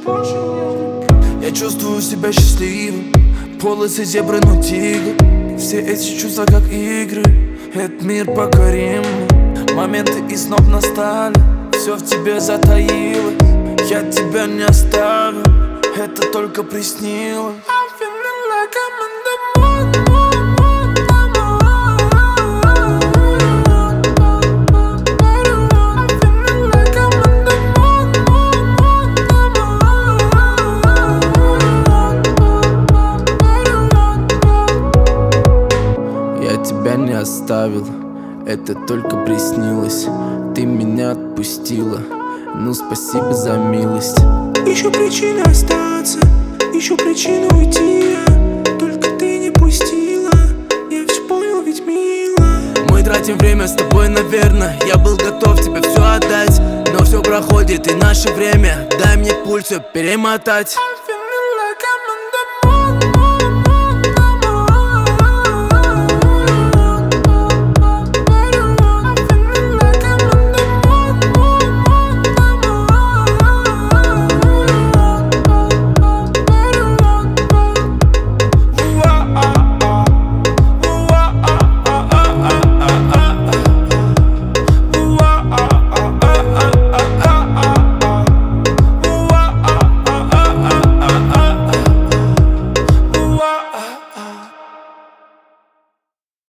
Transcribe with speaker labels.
Speaker 1: Я чувствую себя счастливым, полосы зебры, но тигр. Все эти чувства как игры, этот мир покорим. Моменты и снов настали, все в тебе затаилось. Я тебя не оставил, это только приснилось. Я тебя не оставил, это только приснилось. Ты меня отпустила, ну спасибо за милость.
Speaker 2: Ищу причины остаться, ищу причину уйти, только ты не пустила. Я все понял, ведь мило.
Speaker 1: Мы тратим время с тобой, наверное. Я был готов тебе все отдать, но все проходит и наше время. Дай мне пульс все перемотать.